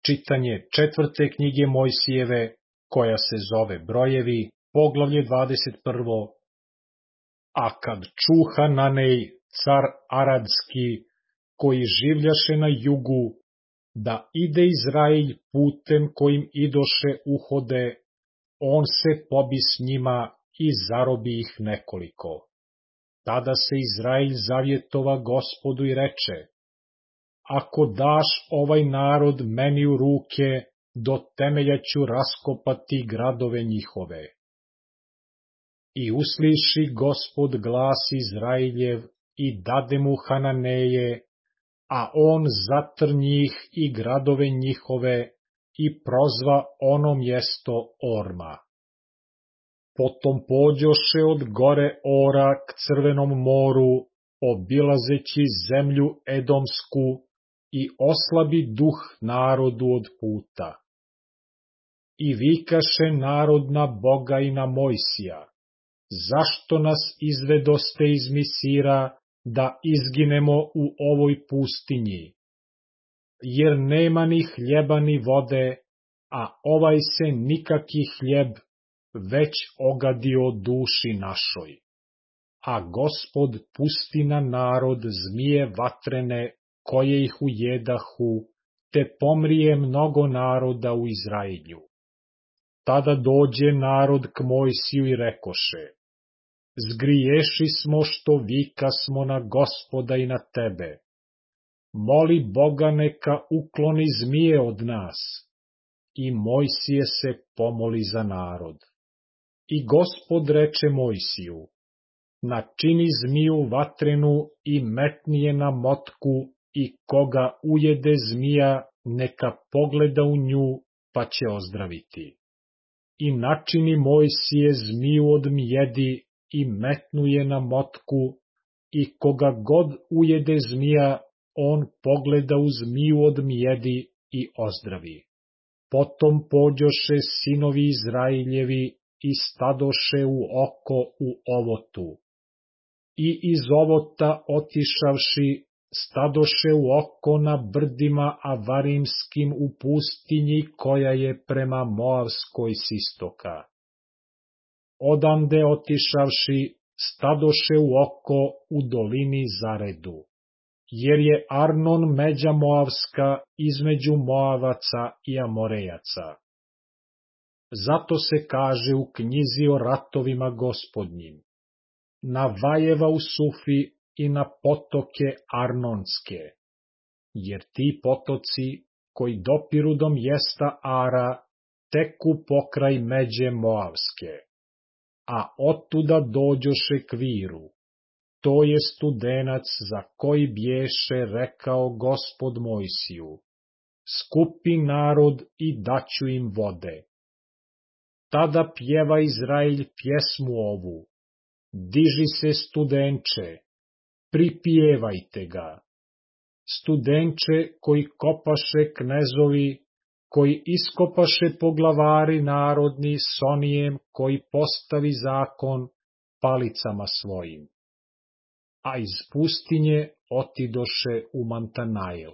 Čitanje 4. knjige Mojsijeve, koja se zove Brojevi, poglavlje 21. A kad ču Hananej, car Aradski, koji življaše na jugu, da ide Izrailj putem kojim idoše uhode, on se pobi s njima i zarobi ih nekoliko. Tada se Izrailj zavjetova Gospodu i reče: ako daš ovaj narod meni u ruke, do temelja ću raskopati gradove njihove. I usliši Gospod glas Izrailjev i dade mu Hananeje, a on zatr njih i gradove njihove i prozva ono mjesto Orma. Potom pođoše od gore Ora k Crvenom moru, obilazeći zemlju Edomsku, i oslabi duh narodu od puta. I vikaše narod na Boga i na Mojsija: zašto nas izvedoste iz Misira, da izginemo u ovoj pustinji? Jer nema ni hljeba ni vode, a ovaj se nikaki hljeb već ogadio duši našoj. A Gospod pusti na narod zmije vatrene, koje ih ujedahu, te pomrije mnogo naroda u Izrailju. Tada dođe narod k Mojsiju i rekoše: zgriješi smo što vikasmo na Gospoda i na tebe. Moli Boga neka ukloni zmije od nas. I Mojsije se pomoli za narod. I Gospod reče Mojsiju: načini zmiju vatrenu i metni je na motku, i koga ujede zmija, neka pogleda u nju, pa će ozdraviti. I načini Mojsije zmiju od mjedi i metnu je na motku, i koga god ujede zmija, on pogleda u zmiju od mjedi i ozdravi. Potom pođoše sinovi Izrailjevi i stadoše u oko u ovotu. I iz ovota otišavši, stadoše u oko na brdima Avarimskim u pustinji koja je prema Moavskoj s istoka. Odande otišavši, stadoše u oko u dolini Zaredu, jer je Arnon međa Moavska između Moavaca i Amorejaca. Zato se kaže u knjizi o ratovima Gospodnjim: na vajeva u Sufi i na potoke Arnonske, jer ti potoci, koji dopiru do mjesta Ara, teku pokraj međe Moavske, a otuda dođoše k Viru. To je studenac za koji bješe rekao Gospod Mojsiju: skupi narod i daću im vode. Tada pjeva Izrailj pjesmu ovu: diži se studenče, pripjevajte ga. Studenče koji kopaše knezovi, koji iskopaše poglavari narodni s onijem koji postavi zakon palicama svojim. A iz pustinje otidoše u Mantanail.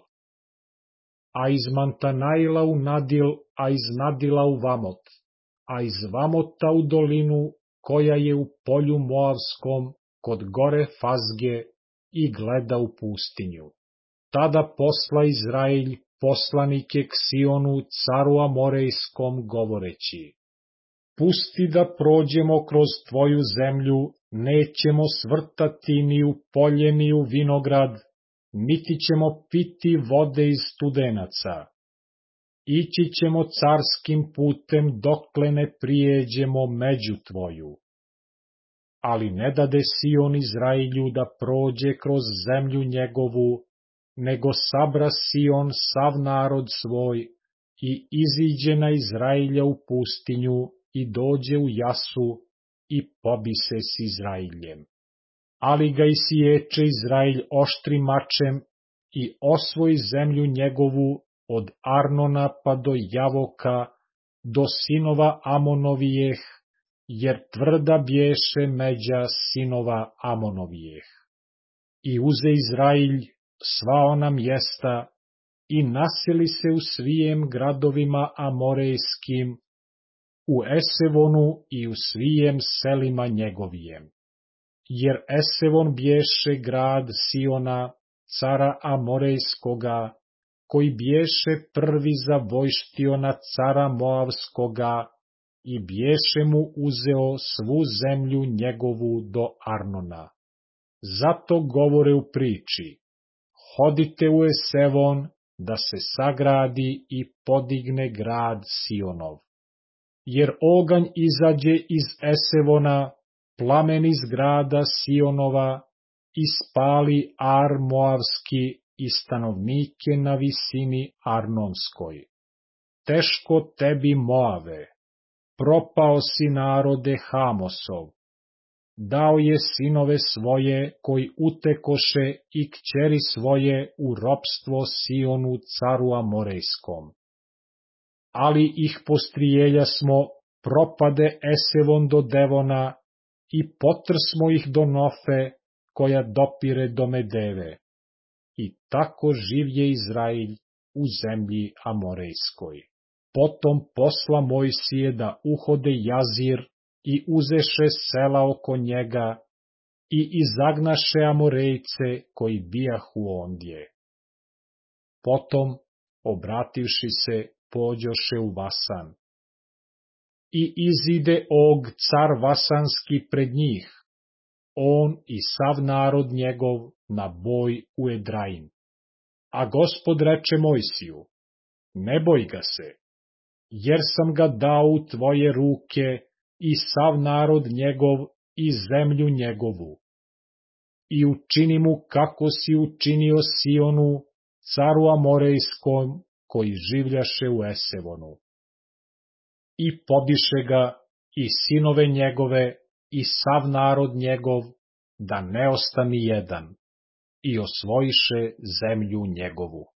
A iz Mantanaila u Nadil, a iz Nadila u Vamot, a iz Vamota u dolinu koja je u polju Moavskom kod gore Fazge, i gleda u pustinju. Tada posla Izrailj poslanike k Sionu, caru Amorejskom, govoreći: pusti da prođemo kroz tvoju zemlju, nećemo svrtati ni u polje ni u vinograd, niti ćemo piti vode iz studenaca. Ići ćemo carskim putem dokle ne prijeđemo među tvoju. Ali ne dade Sion Izrailju da prođe kroz zemlju njegovu, nego sabra Sion sav narod svoj i iziđe na Izrailja u pustinju i dođe u Jasu i pobi se s Izrailjem. Ali ga isiječe Izrailj oštrim mačem i osvoji zemlju njegovu od Arnona pa do Javoka, do sinova Amonovijeh, jer tvrda bješe međa sinova Amonovijeh. I uze Izrailj sva ona mjesta i naseli se u svijem gradovima amorejskim, u Esevonu i u svijem selima njegovijem. Jer Esevon bješe grad Siona, cara Amorejskoga, koji bješe prvi zavojštio cara Moavskoga i bješe mu uzeo svu zemlju njegovu do Arnona. Zato govore u priči, hodite u Esevon, da se sagradi i podigne grad Sionov. Jer oganj izađe iz Esevona, plamen iz grada Sionova, ispali Ar Moavski i stanovnike na visini Arnonskoj. Teško tebi, Moave, propao si narode Hamosov, dao je sinove svoje koji utekoše i kćeri svoje u ropstvo Sionu caru Amorejskom. Ali ih postrijelja smo, propade Esevon do Devona i potrsmo ih do Nofe, koja dopire do Medeve. I tako živje Izrailj u zemlji Amorejskoj. Potom posla Mojsije da uhode Jazir i uzeše sela oko njega i izagnaše Amorejce koji bijahu ondje. Potom, obrativši se, pođoše u Vasan. I izide Og car Vasanski pred njih, on i sav narod njegov na boj u Edraim. A Gospod reče Mojsiju, ne boj ga se, jer sam ga dao u tvoje ruke i sav narod njegov i zemlju njegovu. I učini mu kako si učinio Sionu, caru Amorejskom, koji življaše u Esevonu. I pobiše ga i sinove njegove i sav narod njegov, da ne ostani jedan, i osvojiše zemlju njegovu.